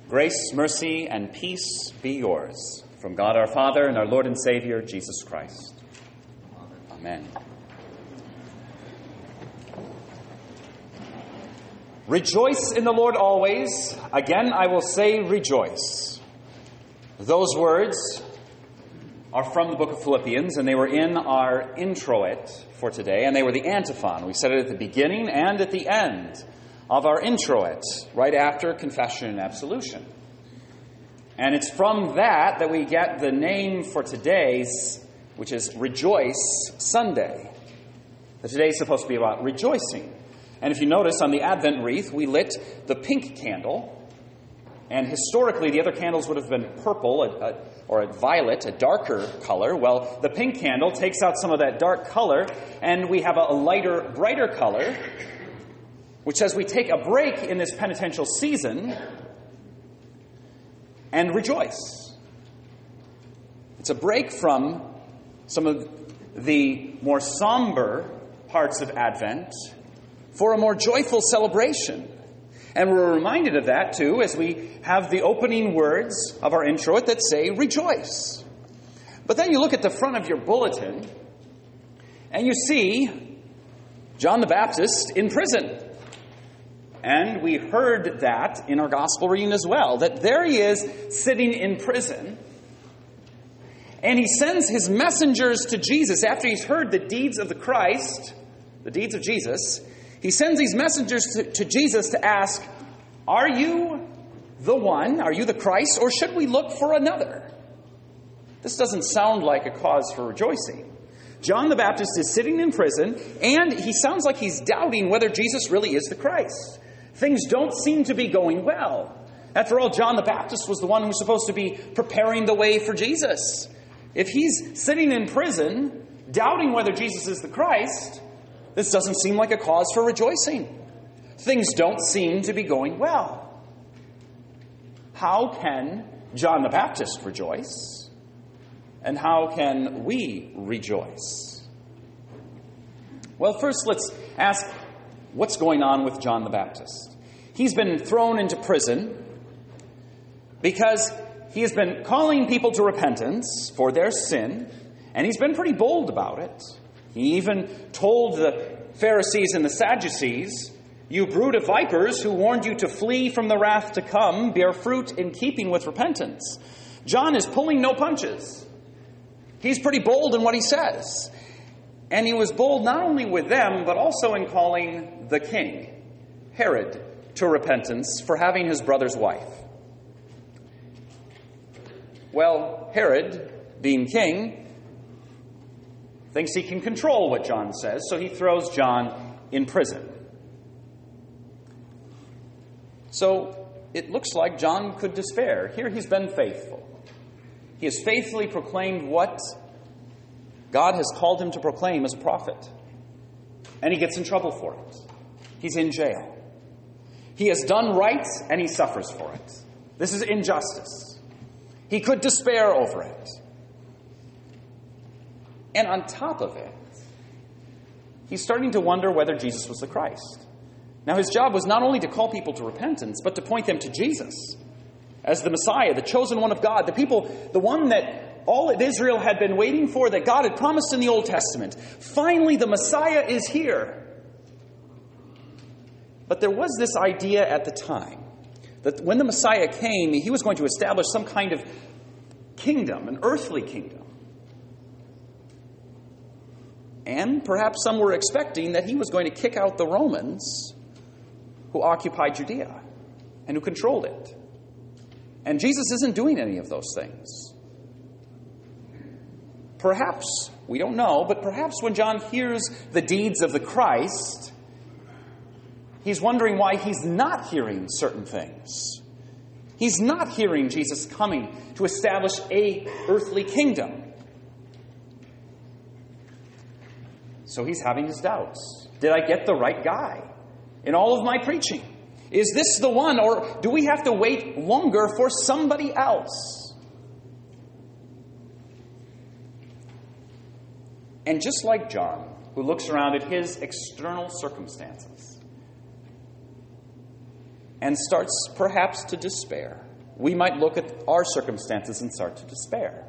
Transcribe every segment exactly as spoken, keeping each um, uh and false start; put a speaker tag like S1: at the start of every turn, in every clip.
S1: Grace, mercy, and peace be yours from God our Father and our Lord and Savior, Jesus Christ. Amen. Rejoice in the Lord always. Again, I will say rejoice. Those words are from the book of Philippians, and they were in our introit for today, and they were the antiphon. We said it at the beginning and at the end of our introit, right after confession and absolution. And it's from that that we get the name for today's, which is Rejoice Sunday. That today is supposed to be about rejoicing. And if you notice on the Advent wreath, we lit the pink candle. And historically, the other candles would have been purple a, a, or a violet, a darker color. Well, the pink candle takes out some of that dark color, and we have a, a lighter, brighter color, which says we take a break in this penitential season and rejoice. It's a break from some of the more somber parts of Advent for a more joyful celebration. And we're reminded of that, too, as we have the opening words of our introit that say, rejoice. But then you look at the front of your bulletin, and you see John the Baptist in prison. And we heard that in our gospel reading as well, that there he is sitting in prison. And he sends his messengers to Jesus after he's heard the deeds of the Christ, the deeds of Jesus. He sends these messengers to, to Jesus to ask, are you the one? Are you the Christ? Or should we look for another? This doesn't sound like a cause for rejoicing. John the Baptist is sitting in prison, and he sounds like he's doubting whether Jesus really is the Christ. Things don't seem to be going well. After all, John the Baptist was the one who was supposed to be preparing the way for Jesus. If he's sitting in prison, doubting whether Jesus is the Christ, this doesn't seem like a cause for rejoicing. Things don't seem to be going well. How can John the Baptist rejoice? And how can we rejoice? Well, first let's ask, what's going on with John the Baptist? He's been thrown into prison because he has been calling people to repentance for their sin, and he's been pretty bold about it. He even told the Pharisees and the Sadducees, you brood of vipers who warned you to flee from the wrath to come, bear fruit in keeping with repentance. John is pulling no punches. He's pretty bold in what he says. And he was bold not only with them, but also in calling the king, Herod, to repentance for having his brother's wife. Well, Herod, being king, thinks he can control what John says, so he throws John in prison. So it looks like John could despair. Here he's been faithful. He has faithfully proclaimed what God has called him to proclaim as a prophet. And he gets in trouble for it. He's in jail. He has done right, and he suffers for it. This is injustice. He could despair over it. And on top of it, he's starting to wonder whether Jesus was the Christ. Now, his job was not only to call people to repentance, but to point them to Jesus as the Messiah, the chosen one of God, the people, the one that all of Israel had been waiting for, that God had promised in the Old Testament. Finally, the Messiah is here. But there was this idea at the time that when the Messiah came, he was going to establish some kind of kingdom, an earthly kingdom. And perhaps some were expecting that he was going to kick out the Romans who occupied Judea and who controlled it. And Jesus isn't doing any of those things. Perhaps, we don't know, but perhaps when John hears the deeds of the Christ, he's wondering why he's not hearing certain things. He's not hearing Jesus coming to establish a earthly kingdom. So he's having his doubts. Did I get the right guy in all of my preaching? Is this the one, or do we have to wait longer for somebody else? And just like John, who looks around at his external circumstances and starts perhaps to despair, we might look at our circumstances and start to despair.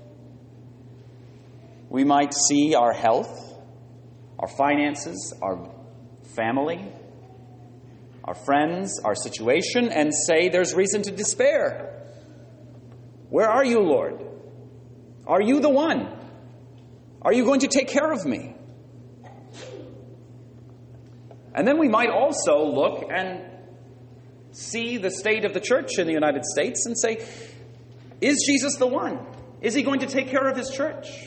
S1: We might see our health, our finances, our family, our friends, our situation, and say there's reason to despair. Where are you, Lord? Are you the one? Are you going to take care of me? And then we might also look and see the state of the church in the United States and say, is Jesus the one? Is he going to take care of his church?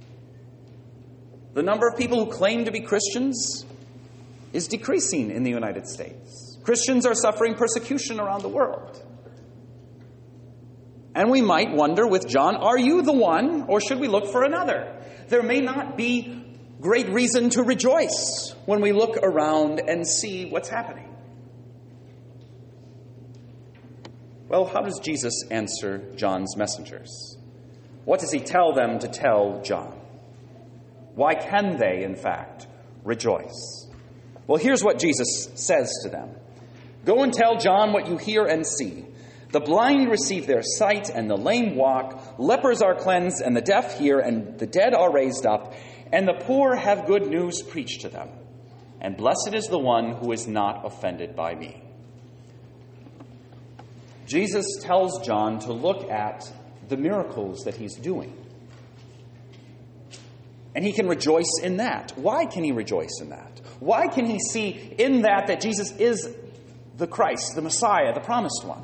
S1: The number of people who claim to be Christians is decreasing in the United States. Christians are suffering persecution around the world. And we might wonder with John, are you the one, or should we look for another? There may not be great reason to rejoice when we look around and see what's happening. Well, how does Jesus answer John's messengers? What does he tell them to tell John? Why can they, in fact, rejoice? Well, here's what Jesus says to them. Go and tell John what you hear and see. The blind receive their sight, and the lame walk. Lepers are cleansed, and the deaf hear, and the dead are raised up, and the poor have good news preached to them. And blessed is the one who is not offended by me. Jesus tells John to look at the miracles that he's doing. And he can rejoice in that. Why can he rejoice in that? Why can he see in that that Jesus is the Christ, the Messiah, the promised one?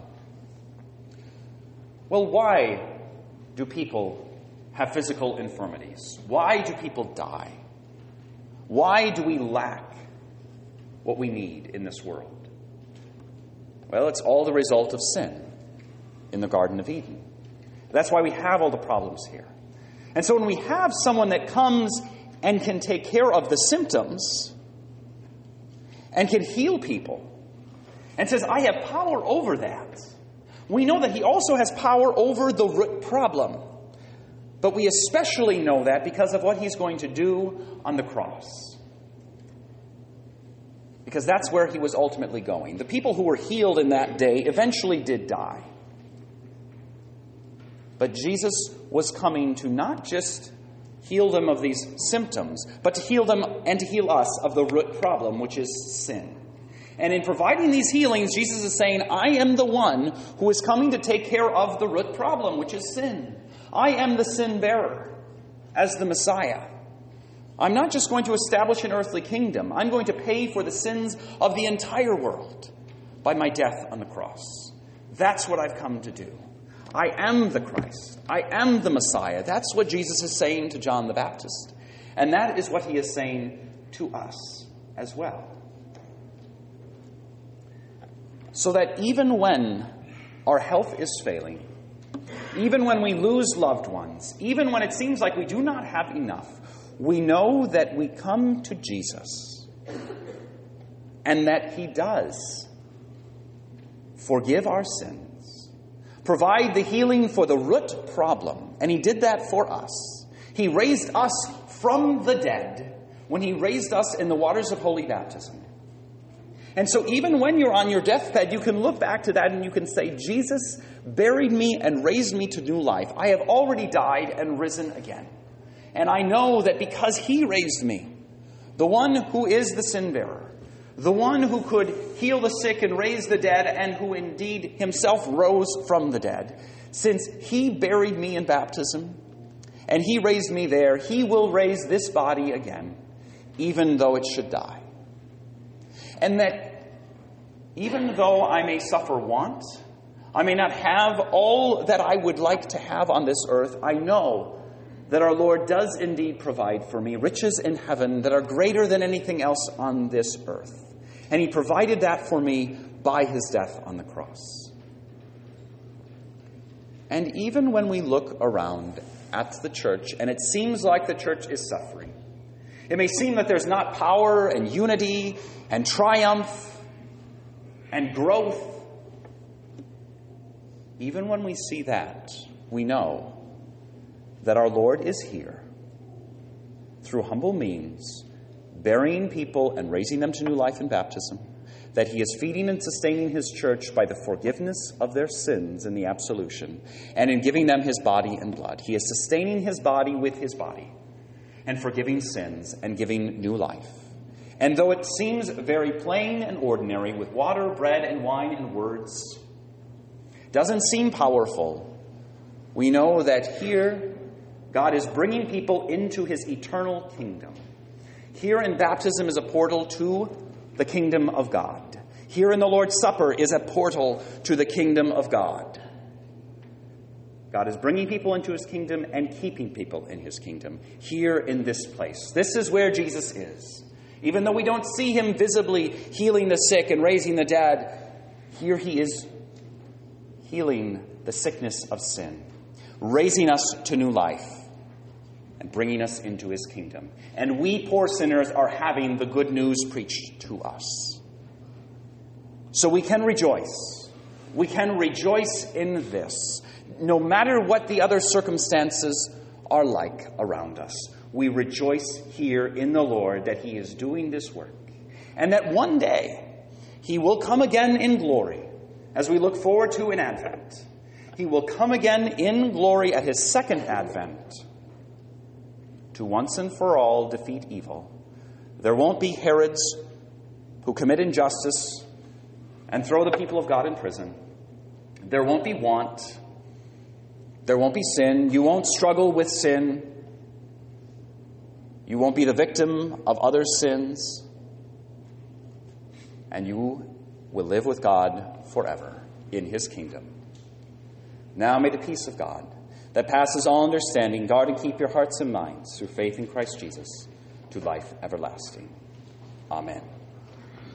S1: Well, why do people have physical infirmities? Why do people die? Why do we lack what we need in this world? Well, it's all the result of sin in the Garden of Eden. That's why we have all the problems here. And so when we have someone that comes and can take care of the symptoms and can heal people and says, I have power over that, we know that he also has power over the root problem. But we especially know that because of what he's going to do on the cross. Because that's where he was ultimately going. The people who were healed in that day eventually did die. But Jesus was coming to not just heal them of these symptoms, but to heal them and to heal us of the root problem, which is sin. And in providing these healings, Jesus is saying, I am the one who is coming to take care of the root problem, which is sin. I am the sin bearer as the Messiah. I'm not just going to establish an earthly kingdom. I'm going to pay for the sins of the entire world by my death on the cross. That's what I've come to do. I am the Christ. I am the Messiah. That's what Jesus is saying to John the Baptist. And that is what he is saying to us as well. So that even when our health is failing, even when we lose loved ones, even when it seems like we do not have enough, we know that we come to Jesus and that he does forgive our sins, provide the healing for the root problem, and he did that for us. He raised us from the dead when he raised us in the waters of holy baptism. And so even when you're on your deathbed, you can look back to that and you can say, Jesus buried me and raised me to new life. I have already died and risen again. And I know that because he raised me, the one who is the sin bearer, the one who could heal the sick and raise the dead, and who indeed himself rose from the dead, since he buried me in baptism and he raised me there, he will raise this body again, even though it should die. And that even though I may suffer want, I may not have all that I would like to have on this earth, I know that our Lord does indeed provide for me riches in heaven that are greater than anything else on this earth. And he provided that for me by his death on the cross. And even when we look around at the church and it seems like the church is suffering, it may seem that there's not power and unity and triumph and growth. Even when we see that, we know that our Lord is here through humble means, burying people and raising them to new life in baptism, that he is feeding and sustaining his church by the forgiveness of their sins in the absolution, and in giving them his body and blood. He is sustaining his body with his body, and forgiving sins and giving new life. And though it seems very plain and ordinary, with water, bread, and wine and words, doesn't seem powerful, we know that here God is bringing people into his eternal kingdom. Here in baptism is a portal to the kingdom of God. Here in the Lord's Supper is a portal to the kingdom of God. God is bringing people into his kingdom and keeping people in his kingdom here in this place. This is where Jesus is. Even though we don't see him visibly healing the sick and raising the dead, here he is healing the sickness of sin, raising us to new life, and bringing us into his kingdom. And we poor sinners are having the good news preached to us. So we can rejoice. We can rejoice in this. No matter what the other circumstances are like around us, we rejoice here in the Lord that he is doing this work. And that one day he will come again in glory, as we look forward to in Advent. He will come again in glory at his second advent to once and for all defeat evil. There won't be Herods who commit injustice and throw the people of God in prison. There won't be want. There won't be sin. You won't struggle with sin. You won't be the victim of other sins. And you will live with God forever in his kingdom. Now may the peace of God, that passes all understanding, guard and keep your hearts and minds through faith in Christ Jesus to life everlasting. Amen.